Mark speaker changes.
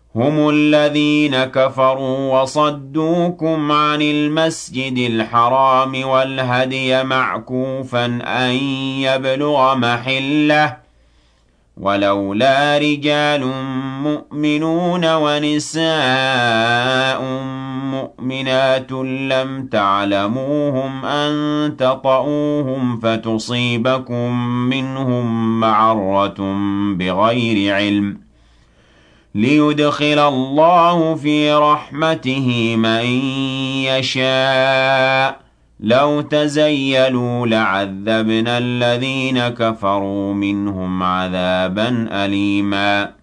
Speaker 1: هم الذين كفروا وصدوكم عن المسجد الحرام والهدي معكوفا أن يبلغ محله ولولا رجال مؤمنون ونساء مؤمنات لم تعلموهم أن تطؤوهم فتصيبكم منهم معرة بغير علم ليدخل الله في رحمته من يشاء لو تزيلوا لعذبنا الذين كفروا منهم عذابا أليما